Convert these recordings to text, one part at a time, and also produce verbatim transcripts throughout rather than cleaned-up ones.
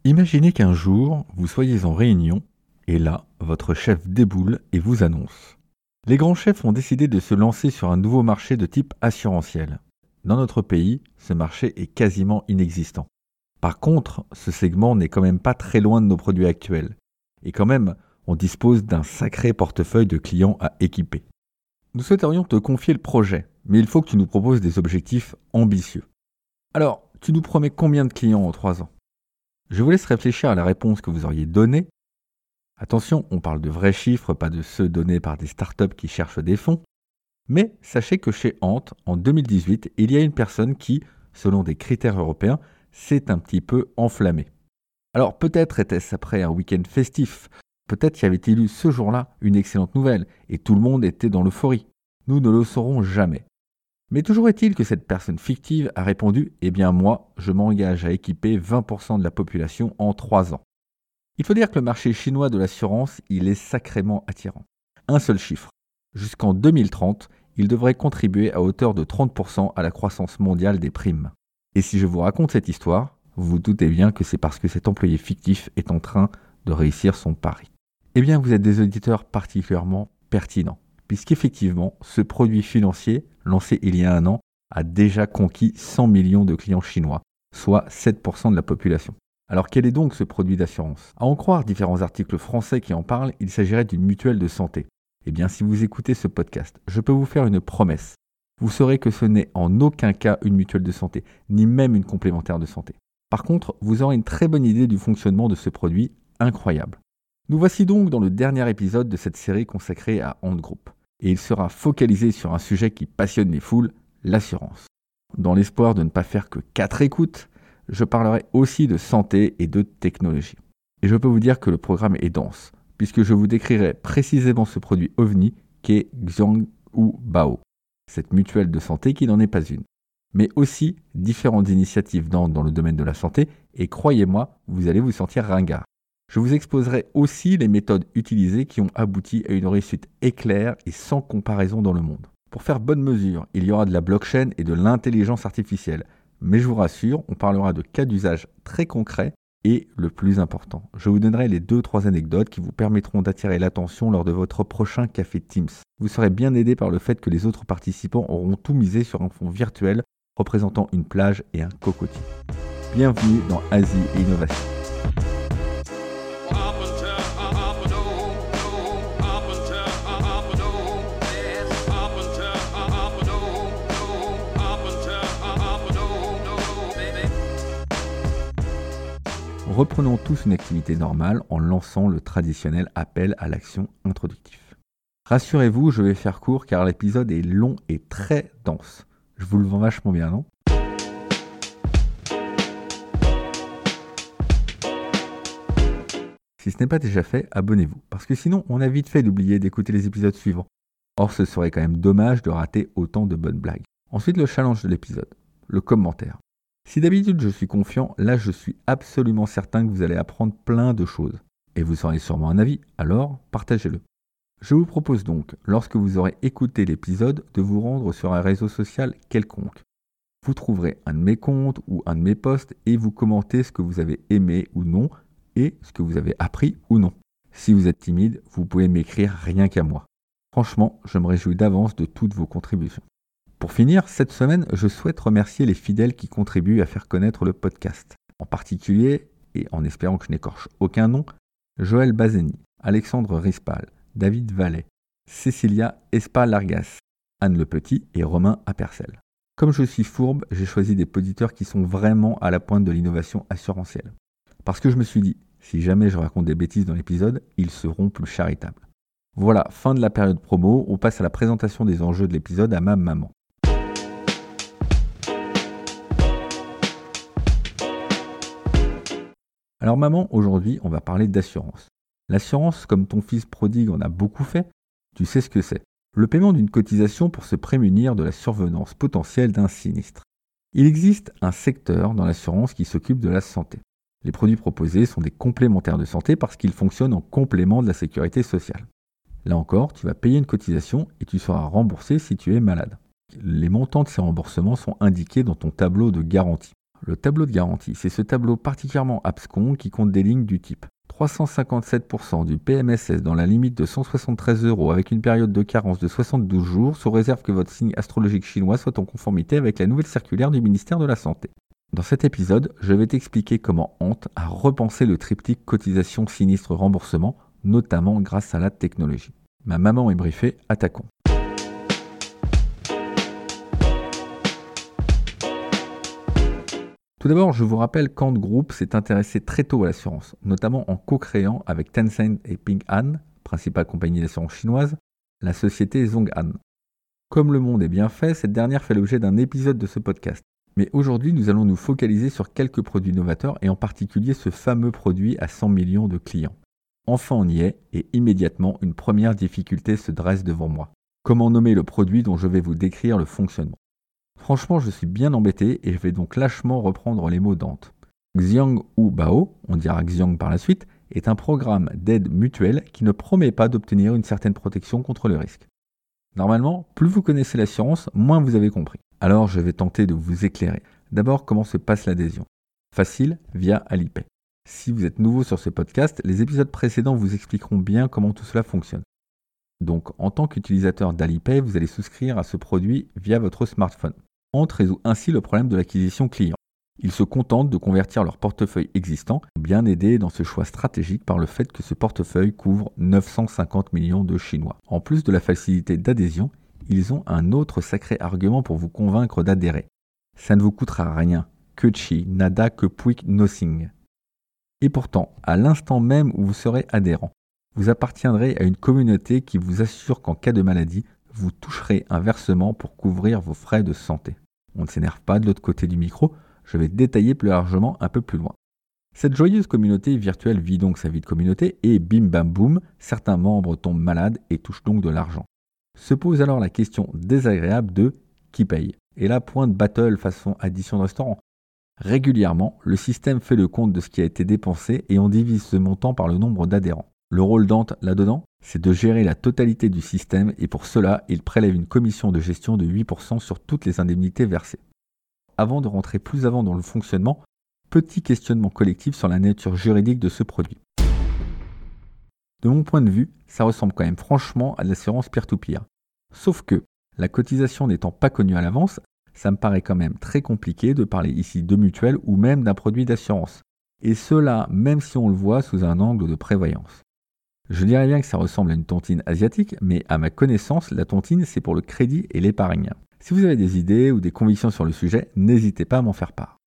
Imaginez qu'un jour, vous soyez en réunion, et là, votre chef déboule et vous annonce. Les grands chefs ont décidé de se lancer sur un nouveau marché de type assurantiel. Dans notre pays, ce marché est quasiment inexistant. Par contre, ce segment n'est quand même pas très loin de nos produits actuels. Et quand même, on dispose d'un sacré portefeuille de clients à équiper. Nous souhaiterions te confier le projet, mais il faut que tu nous proposes des objectifs ambitieux. Alors, tu nous promets combien de clients en trois ans ? Je vous laisse réfléchir à la réponse que vous auriez donnée. Attention, on parle de vrais chiffres, pas de ceux donnés par des startups qui cherchent des fonds. Mais sachez que chez Ant, en deux mille dix-huit, il y a une personne qui, selon des critères européens, s'est un petit peu enflammée. Alors peut-être était-ce après un week-end festif, peut-être y avait-il eu ce jour-là une excellente nouvelle et tout le monde était dans l'euphorie. Nous ne le saurons jamais. Mais toujours est-il que cette personne fictive a répondu « Eh bien moi, je m'engage à équiper vingt pour cent de la population en trois ans ». Il faut dire que le marché chinois de l'assurance, il est sacrément attirant. Un seul chiffre. Jusqu'en deux mille trente, il devrait contribuer à hauteur de trente pour cent à la croissance mondiale des primes. Et si je vous raconte cette histoire, vous vous doutez bien que c'est parce que cet employé fictif est en train de réussir son pari. Eh bien, vous êtes des auditeurs particulièrement pertinents, puisqu'effectivement, ce produit financier, lancé il y a un an, a déjà conquis cent millions de clients chinois, soit sept pour cent de la population. Alors quel est donc ce produit d'assurance ? À en croire différents articles français qui en parlent, il s'agirait d'une mutuelle de santé. Eh bien, si vous écoutez ce podcast, je peux vous faire une promesse. Vous saurez que ce n'est en aucun cas une mutuelle de santé, ni même une complémentaire de santé. Par contre, vous aurez une très bonne idée du fonctionnement de ce produit incroyable. Nous voici donc dans le dernier épisode de cette série consacrée à Ant Group. Et il sera focalisé sur un sujet qui passionne les foules, l'assurance. Dans l'espoir de ne pas faire que quatre écoutes, je parlerai aussi de santé et de technologie. Et je peux vous dire que le programme est dense, puisque je vous décrirai précisément ce produit ovni qu'est Xiang ou Bao, cette mutuelle de santé qui n'en est pas une. Mais aussi différentes initiatives dans, dans le domaine de la santé, et croyez-moi, vous allez vous sentir ringard. Je vous exposerai aussi les méthodes utilisées qui ont abouti à une réussite éclair et sans comparaison dans le monde. Pour faire bonne mesure, il y aura de la blockchain et de l'intelligence artificielle. Mais je vous rassure, on parlera de cas d'usage très concrets et le plus important, je vous donnerai les deux trois anecdotes qui vous permettront d'attirer l'attention lors de votre prochain café Teams. Vous serez bien aidé par le fait que les autres participants auront tout misé sur un fond virtuel représentant une plage et un cocotier. Bienvenue dans Asie et Innovation. Reprenons tous une activité normale en lançant le traditionnel appel à l'action introductif. Rassurez-vous, je vais faire court car l'épisode est long et très dense. Je vous le vends vachement bien, non ? Si ce n'est pas déjà fait, abonnez-vous, parce que sinon on a vite fait d'oublier d'écouter les épisodes suivants. Or, ce serait quand même dommage de rater autant de bonnes blagues. Ensuite, le challenge de l'épisode, le commentaire. Si d'habitude je suis confiant, là je suis absolument certain que vous allez apprendre plein de choses. Et vous aurez sûrement un avis, alors partagez-le. Je vous propose donc, lorsque vous aurez écouté l'épisode, de vous rendre sur un réseau social quelconque. Vous trouverez un de mes comptes ou un de mes posts et vous commentez ce que vous avez aimé ou non et ce que vous avez appris ou non. Si vous êtes timide, vous pouvez m'écrire rien qu'à moi. Franchement, je me réjouis d'avance de toutes vos contributions. Pour finir, cette semaine, je souhaite remercier les fidèles qui contribuent à faire connaître le podcast. En particulier, et en espérant que je n'écorche aucun nom, Joël Bazeni, Alexandre Rispal, David Vallet, Cécilia Espa-Largas, Anne Le Petit et Romain Apercel. Comme je suis fourbe, j'ai choisi des auditeurs qui sont vraiment à la pointe de l'innovation assurantielle. Parce que je me suis dit, si jamais je raconte des bêtises dans l'épisode, ils seront plus charitables. Voilà, fin de la période promo, on passe à la présentation des enjeux de l'épisode à ma maman. Alors maman, aujourd'hui, on va parler d'assurance. L'assurance, comme ton fils prodigue en a beaucoup fait, tu sais ce que c'est. Le paiement d'une cotisation pour se prémunir de la survenance potentielle d'un sinistre. Il existe un secteur dans l'assurance qui s'occupe de la santé. Les produits proposés sont des complémentaires de santé parce qu'ils fonctionnent en complément de la sécurité sociale. Là encore, tu vas payer une cotisation et tu seras remboursé si tu es malade. Les montants de ces remboursements sont indiqués dans ton tableau de garantie. le tableau de garantie. C'est ce tableau particulièrement abscon qui compte des lignes du type trois cent cinquante-sept pour cent du P M S S dans la limite de cent soixante-treize euros avec une période de carence de soixante-douze jours, sous réserve que votre signe astrologique chinois soit en conformité avec la nouvelle circulaire du ministère de la Santé. Dans cet épisode, je vais t'expliquer comment Ant a repensé le triptyque cotisation sinistre remboursement, notamment grâce à la technologie. Ma maman est briefée, attaquons. Tout d'abord, je vous rappelle qu'Ant Group s'est intéressé très tôt à l'assurance, notamment en co-créant avec Tencent et Ping An, principale compagnie d'assurance chinoise, la société Zhong'an. Comme le monde est bien fait, cette dernière fait l'objet d'un épisode de ce podcast. Mais aujourd'hui, nous allons nous focaliser sur quelques produits novateurs et en particulier ce fameux produit à cent millions de clients. Enfin, on y est et immédiatement, une première difficulté se dresse devant moi. Comment nommer le produit dont je vais vous décrire le fonctionnement ? Franchement, je suis bien embêté et je vais donc lâchement reprendre les mots d'Ant. Xiang ou Bao, on dira Xiang par la suite, est un programme d'aide mutuelle qui ne promet pas d'obtenir une certaine protection contre le risque. Normalement, plus vous connaissez l'assurance, moins vous avez compris. Alors je vais tenter de vous éclairer. D'abord, comment se passe l'adhésion ? Facile, via Alipay. Si vous êtes nouveau sur ce podcast, les épisodes précédents vous expliqueront bien comment tout cela fonctionne. Donc, en tant qu'utilisateur d'Alipay, vous allez souscrire à ce produit via votre smartphone. Ant résout ainsi le problème de l'acquisition client. Ils se contentent de convertir leur portefeuille existant, bien aidés dans ce choix stratégique par le fait que ce portefeuille couvre neuf cent cinquante millions de Chinois. En plus de la facilité d'adhésion, ils ont un autre sacré argument pour vous convaincre d'adhérer. Ça ne vous coûtera rien, que chi, nada, que puik, nothing. Et pourtant, à l'instant même où vous serez adhérent, vous appartiendrez à une communauté qui vous assure qu'en cas de maladie, vous toucherez un versement pour couvrir vos frais de santé. On ne s'énerve pas de l'autre côté du micro, je vais détailler plus largement un peu plus loin. Cette joyeuse communauté virtuelle vit donc sa vie de communauté et bim bam boum, certains membres tombent malades et touchent donc de l'argent. Se pose alors la question désagréable de qui paye. Et là, point de battle façon addition de restaurant. Régulièrement, le système fait le compte de ce qui a été dépensé et on divise ce montant par le nombre d'adhérents. Le rôle d'Ant là-dedans, c'est de gérer la totalité du système et pour cela, il prélève une commission de gestion de huit pour cent sur toutes les indemnités versées. Avant de rentrer plus avant dans le fonctionnement, petit questionnement collectif sur la nature juridique de ce produit. De mon point de vue, ça ressemble quand même franchement à de l'assurance peer-to-peer. Sauf que, la cotisation n'étant pas connue à l'avance, ça me paraît quand même très compliqué de parler ici de mutuelle ou même d'un produit d'assurance. Et cela, même si on le voit sous un angle de prévoyance. Je dirais bien que ça ressemble à une tontine asiatique, mais à ma connaissance, la tontine, c'est pour le crédit et l'épargne. Si vous avez des idées ou des convictions sur le sujet, n'hésitez pas à m'en faire part.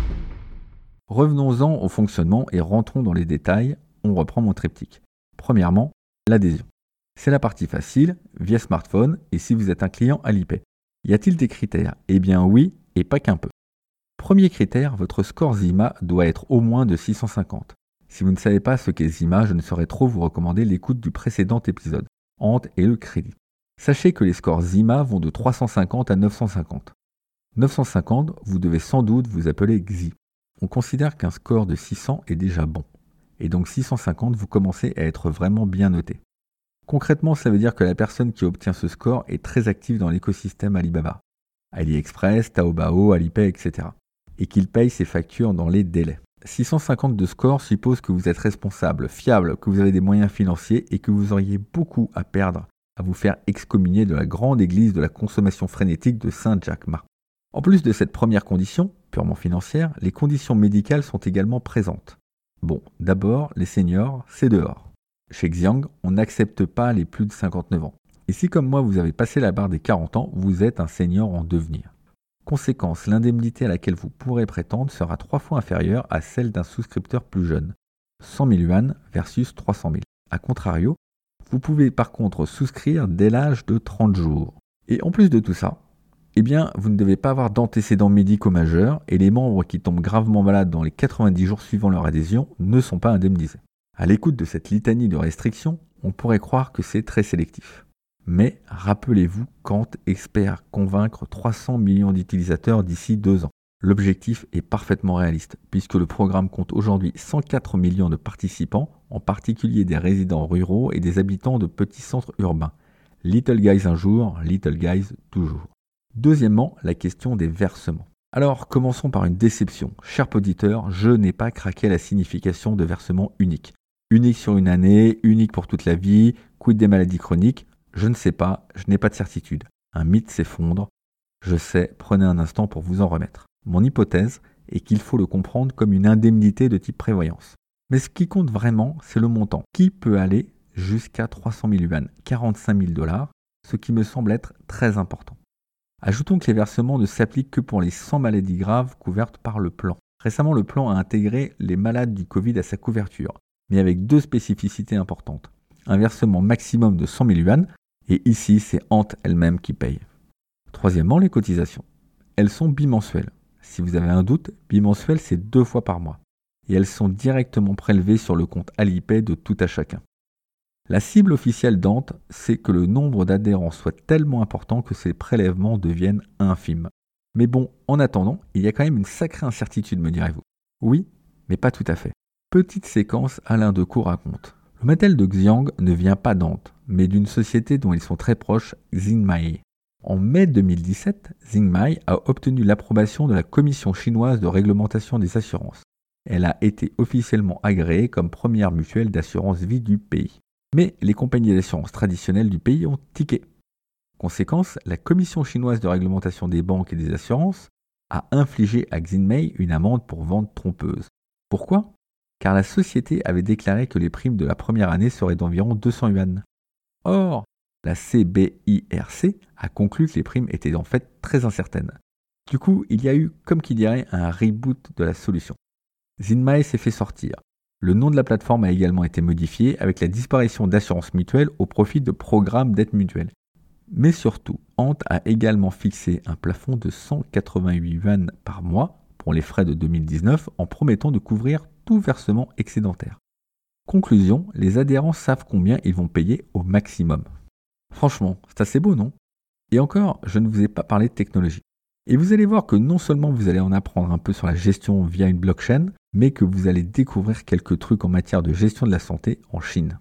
Revenons-en au fonctionnement et rentrons dans les détails, on reprend mon triptyque. Premièrement, l'adhésion. C'est la partie facile, via smartphone et si vous êtes un client Alipay. Y a-t-il des critères ? Eh bien oui, et pas qu'un peu. Premier critère, votre score Zima doit être au moins de six cent cinquante. Si vous ne savez pas ce qu'est Zima, je ne saurais trop vous recommander l'écoute du précédent épisode, Ant et le crédit. Sachez que les scores Zima vont de trois cent cinquante à neuf cent cinquante. neuf cent cinquante, vous devez sans doute vous appeler Xi. On considère qu'un score de six cents est déjà bon. Et donc six cent cinquante, vous commencez à être vraiment bien noté. Concrètement, ça veut dire que la personne qui obtient ce score est très active dans l'écosystème Alibaba, AliExpress, Taobao, Alipay, et cetera. Et qu'il paye ses factures dans les délais. six cent cinquante de score suppose que vous êtes responsable, fiable, que vous avez des moyens financiers et que vous auriez beaucoup à perdre à vous faire excommunier de la grande église de la consommation frénétique de Saint-Jacques-Marc. En plus de cette première condition, purement financière, les conditions médicales sont également présentes. Bon, d'abord, les seniors, c'est dehors. Chez Xiang, on n'accepte pas les plus de cinquante-neuf ans. Et si comme moi vous avez passé la barre des quarante ans, vous êtes un senior en devenir. Conséquence, l'indemnité à laquelle vous pourrez prétendre sera trois fois inférieure à celle d'un souscripteur plus jeune. cent mille yuan versus trois cent mille. A contrario, vous pouvez par contre souscrire dès l'âge de trente jours. Et en plus de tout ça, eh bien, vous ne devez pas avoir d'antécédents médicaux majeurs et les membres qui tombent gravement malades dans les quatre-vingt-dix jours suivant leur adhésion ne sont pas indemnisés. À l'écoute de cette litanie de restrictions, on pourrait croire que c'est très sélectif. Mais rappelez-vous qu'Ant espère convaincre trois cents millions d'utilisateurs d'ici deux ans. L'objectif est parfaitement réaliste, puisque le programme compte aujourd'hui cent quatre millions de participants, en particulier des résidents ruraux et des habitants de petits centres urbains. Little guys un jour, little guys toujours. Deuxièmement, la question des versements. Alors, commençons par une déception. Cher auditeur, je n'ai pas craqué à la signification de versement unique. Unique sur une année, unique pour toute la vie, quid des maladies chroniques, je ne sais pas, je n'ai pas de certitude. Un mythe s'effondre. Je sais, prenez un instant pour vous en remettre. Mon hypothèse est qu'il faut le comprendre comme une indemnité de type prévoyance. Mais ce qui compte vraiment, c'est le montant, qui peut aller jusqu'à trois cent mille yuan, quarante-cinq mille dollars, ce qui me semble être très important. Ajoutons que les versements ne s'appliquent que pour les cent maladies graves couvertes par le plan. Récemment, le plan a intégré les malades du Covid à sa couverture, mais avec deux spécificités importantes. Un versement maximum de cent mille yuan, et ici, c'est Ant elle-même qui paye. Troisièmement, les cotisations. Elles sont bimensuelles. Si vous avez un doute, bimensuel, c'est deux fois par mois. Et elles sont directement prélevées sur le compte Alipay de tout à chacun. La cible officielle d'Ant, c'est que le nombre d'adhérents soit tellement important que ces prélèvements deviennent infimes. Mais bon, en attendant, il y a quand même une sacrée incertitude, me direz-vous. Oui, mais pas tout à fait. Petite séquence, Alain Decaux raconte. Le modèle de Xiang ne vient pas d'Ant, mais d'une société dont ils sont très proches, Xingmai. En mai deux mille dix-sept, Xingmai a obtenu l'approbation de la Commission chinoise de réglementation des assurances. Elle a été officiellement agréée comme première mutuelle d'assurance vie du pays. Mais les compagnies d'assurance traditionnelles du pays ont tiqué. Conséquence, la Commission chinoise de réglementation des banques et des assurances a infligé à Xingmai une amende pour vente trompeuse. Pourquoi ? Car la société avait déclaré que les primes de la première année seraient d'environ deux cents yuan. Or, la C B I R C a conclu que les primes étaient en fait très incertaines. Du coup, il y a eu, comme qui dirait, un reboot de la solution. Xingmai s'est fait sortir. Le nom de la plateforme a également été modifié avec la disparition d'assurances mutuelles au profit de programmes d'aide mutuelle. Mais surtout, Ant a également fixé un plafond de cent quatre-vingt-huit yuan par mois pour les frais de deux mille dix-neuf en promettant de couvrir tout versement excédentaire. Conclusion, les adhérents savent combien ils vont payer au maximum. Franchement, c'est assez beau, non ? Et encore, je ne vous ai pas parlé de technologie. Et vous allez voir que non seulement vous allez en apprendre un peu sur la gestion via une blockchain, mais que vous allez découvrir quelques trucs en matière de gestion de la santé en Chine.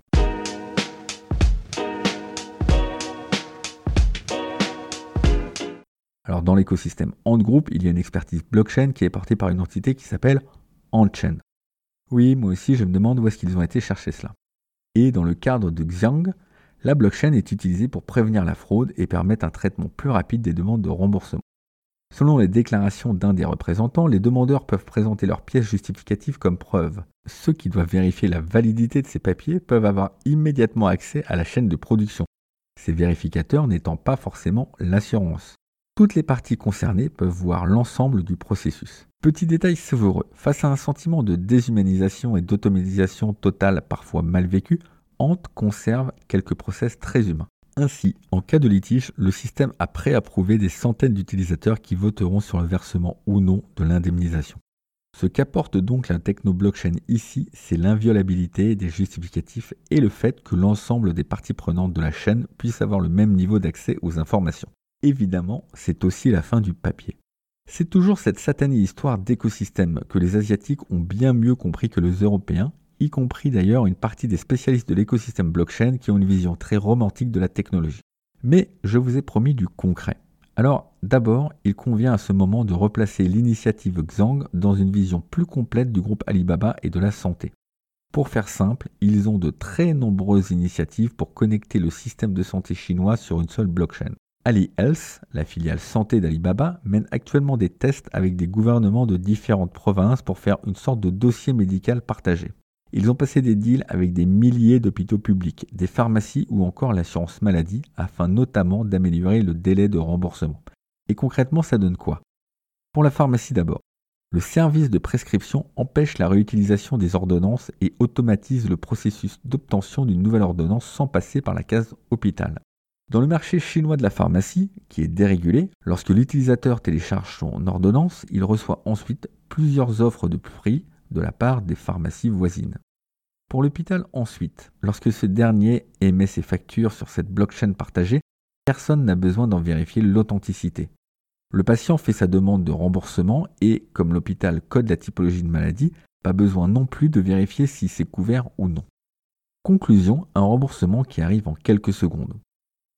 Alors dans l'écosystème Ant Group, il y a une expertise blockchain qui est portée par une entité qui s'appelle Antchain. Oui, moi aussi je me demande où est-ce qu'ils ont été chercher cela. Et dans le cadre de Xiang, la blockchain est utilisée pour prévenir la fraude et permettre un traitement plus rapide des demandes de remboursement. Selon les déclarations d'un des représentants, les demandeurs peuvent présenter leurs pièces justificatives comme preuve. Ceux qui doivent vérifier la validité de ces papiers peuvent avoir immédiatement accès à la chaîne de production, ces vérificateurs n'étant pas forcément l'assurance. Toutes les parties concernées peuvent voir l'ensemble du processus. Petit détail savoureux, face à un sentiment de déshumanisation et d'automatisation totale parfois mal vécu, Ant conserve quelques process très humains. Ainsi, en cas de litige, le système a préapprouvé des centaines d'utilisateurs qui voteront sur le versement ou non de l'indemnisation. Ce qu'apporte donc la techno-blockchain ici, c'est l'inviolabilité des justificatifs et le fait que l'ensemble des parties prenantes de la chaîne puissent avoir le même niveau d'accès aux informations. Évidemment, c'est aussi la fin du papier. C'est toujours cette satanée histoire d'écosystème que les Asiatiques ont bien mieux compris que les Européens, y compris d'ailleurs une partie des spécialistes de l'écosystème blockchain qui ont une vision très romantique de la technologie. Mais je vous ai promis du concret. Alors d'abord, il convient à ce moment de replacer l'initiative Xiang dans une vision plus complète du groupe Alibaba et de la santé. Pour faire simple, ils ont de très nombreuses initiatives pour connecter le système de santé chinois sur une seule blockchain. Ali Health, la filiale santé d'Alibaba, mène actuellement des tests avec des gouvernements de différentes provinces pour faire une sorte de dossier médical partagé. Ils ont passé des deals avec des milliers d'hôpitaux publics, des pharmacies ou encore l'assurance maladie afin notamment d'améliorer le délai de remboursement. Et concrètement, ça donne quoi ? Pour la pharmacie d'abord, le service de prescription empêche la réutilisation des ordonnances et automatise le processus d'obtention d'une nouvelle ordonnance sans passer par la case hôpital. Dans le marché chinois de la pharmacie, qui est dérégulé, lorsque l'utilisateur télécharge son ordonnance, il reçoit ensuite plusieurs offres de prix de la part des pharmacies voisines. Pour l'hôpital ensuite, lorsque ce dernier émet ses factures sur cette blockchain partagée, personne n'a besoin d'en vérifier l'authenticité. Le patient fait sa demande de remboursement et, comme l'hôpital code la typologie de maladie, pas besoin non plus de vérifier si c'est couvert ou non. Conclusion, un remboursement qui arrive en quelques secondes.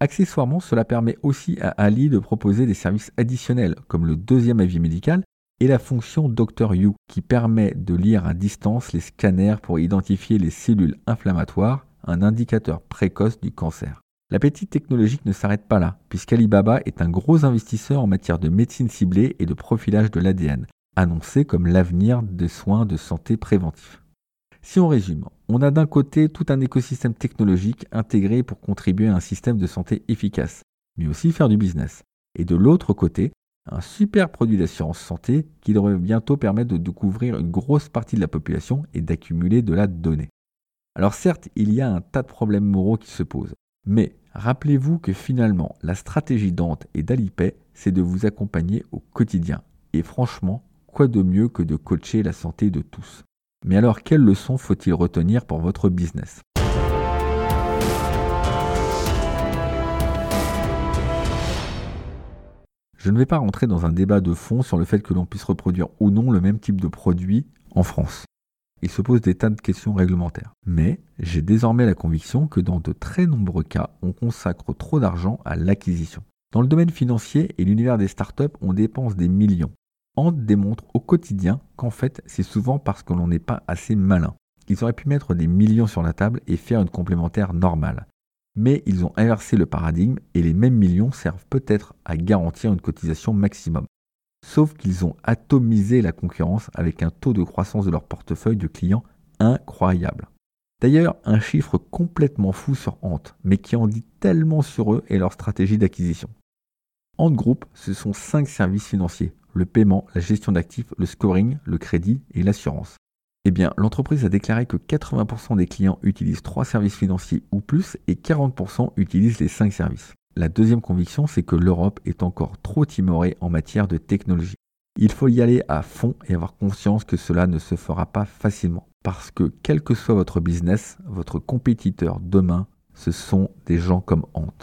Accessoirement, cela permet aussi à Ali de proposer des services additionnels, comme le deuxième avis médical et la fonction Doctor You, qui permet de lire à distance les scanners pour identifier les cellules inflammatoires, un indicateur précoce du cancer. L'appétit technologique ne s'arrête pas là, puisqu'Alibaba est un gros investisseur en matière de médecine ciblée et de profilage de l'A D N, annoncé comme l'avenir des soins de santé préventifs. Si on résume, on a d'un côté tout un écosystème technologique intégré pour contribuer à un système de santé efficace, mais aussi faire du business. Et de l'autre côté, un super produit d'assurance santé qui devrait bientôt permettre de couvrir une grosse partie de la population et d'accumuler de la donnée. Alors certes, il y a un tas de problèmes moraux qui se posent, mais rappelez-vous que finalement, la stratégie d'Ant et d'Alipay, c'est de vous accompagner au quotidien. Et franchement, quoi de mieux que de coacher la santé de tous ? Mais alors, quelles leçons faut-il retenir pour votre business ? Je ne vais pas rentrer dans un débat de fond sur le fait que l'on puisse reproduire ou non le même type de produit en France. Il se pose des tas de questions réglementaires. Mais j'ai désormais la conviction que dans de très nombreux cas, on consacre trop d'argent à l'acquisition. Dans le domaine financier et l'univers des startups, on dépense des millions. Ant démontre au quotidien qu'en fait, c'est souvent parce que l'on n'est pas assez malin. Ils auraient pu mettre des millions sur la table et faire une complémentaire normale. Mais ils ont inversé le paradigme et les mêmes millions servent peut-être à garantir une cotisation maximum. Sauf qu'ils ont atomisé la concurrence avec un taux de croissance de leur portefeuille de clients incroyable. D'ailleurs, un chiffre complètement fou sur Ant, mais qui en dit tellement sur eux et leur stratégie d'acquisition. Ant Group, ce sont cinq services financiers, le paiement, la gestion d'actifs, le scoring, le crédit et l'assurance. Eh bien, l'entreprise a déclaré que quatre-vingts pour cent des clients utilisent trois services financiers ou plus et quarante pour cent utilisent les cinq services. La deuxième conviction, c'est que l'Europe est encore trop timorée en matière de technologie. Il faut y aller à fond et avoir conscience que cela ne se fera pas facilement. Parce que quel que soit votre business, votre compétiteur demain, ce sont des gens comme Ant.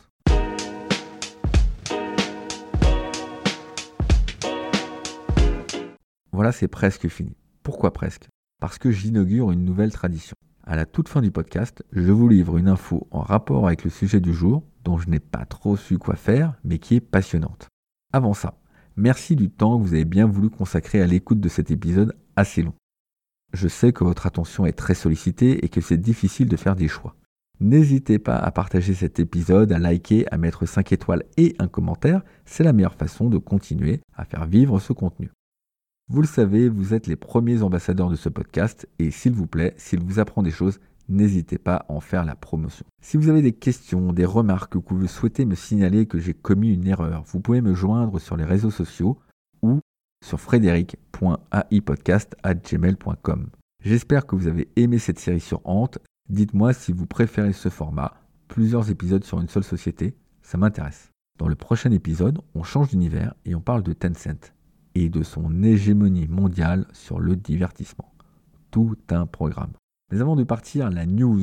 Voilà, c'est presque fini. Pourquoi presque ? Parce que j'inaugure une nouvelle tradition. À la toute fin du podcast, je vous livre une info en rapport avec le sujet du jour, dont je n'ai pas trop su quoi faire, mais qui est passionnante. Avant ça, merci du temps que vous avez bien voulu consacrer à l'écoute de cet épisode assez long. Je sais que votre attention est très sollicitée et que c'est difficile de faire des choix. N'hésitez pas à partager cet épisode, à liker, à mettre cinq étoiles et un commentaire, c'est la meilleure façon de continuer à faire vivre ce contenu. Vous le savez, vous êtes les premiers ambassadeurs de ce podcast et s'il vous plaît, s'il vous apprend des choses, n'hésitez pas à en faire la promotion. Si vous avez des questions, des remarques ou que vous souhaitez me signaler que j'ai commis une erreur, vous pouvez me joindre sur les réseaux sociaux ou sur frédéric point a i podcast arobase gmail point com. J'espère que vous avez aimé cette série sur Ant. Dites-moi si vous préférez ce format, plusieurs épisodes sur une seule société, ça m'intéresse. Dans le prochain épisode, on change d'univers et on parle de Tencent et de son hégémonie mondiale sur le divertissement. Tout un programme. Mais avant de partir, la news.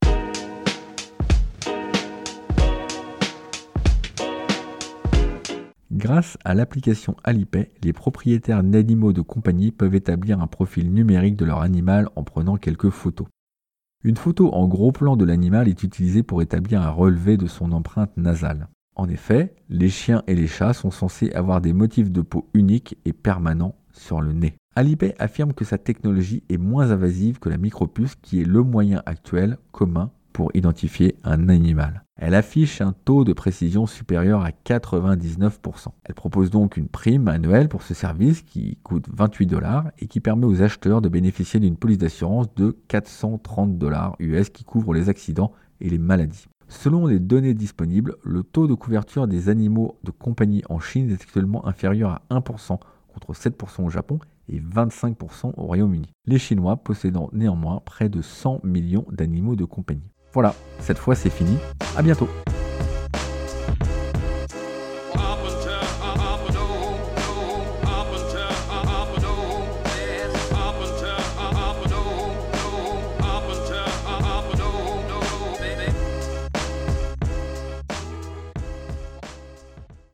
Grâce à l'application Alipay, les propriétaires d'animaux de compagnie peuvent établir un profil numérique de leur animal en prenant quelques photos. Une photo en gros plan de l'animal est utilisée pour établir un relevé de son empreinte nasale. En effet, les chiens et les chats sont censés avoir des motifs de peau uniques et permanents sur le nez. Alipay affirme que sa technologie est moins invasive que la micropuce qui est le moyen actuel commun pour identifier un animal. Elle affiche un taux de précision supérieur à quatre-vingt-dix-neuf pour cent. Elle propose donc une prime annuelle pour ce service qui coûte vingt-huit dollars et qui permet aux acheteurs de bénéficier d'une police d'assurance de quatre cent trente dollars U S qui couvre les accidents et les maladies. Selon les données disponibles, le taux de couverture des animaux de compagnie en Chine est actuellement inférieur à un pour cent contre sept pour cent au Japon et vingt-cinq pour cent au Royaume-Uni. Les Chinois possédant néanmoins près de cent millions d'animaux de compagnie. Voilà, cette fois c'est fini. À bientôt.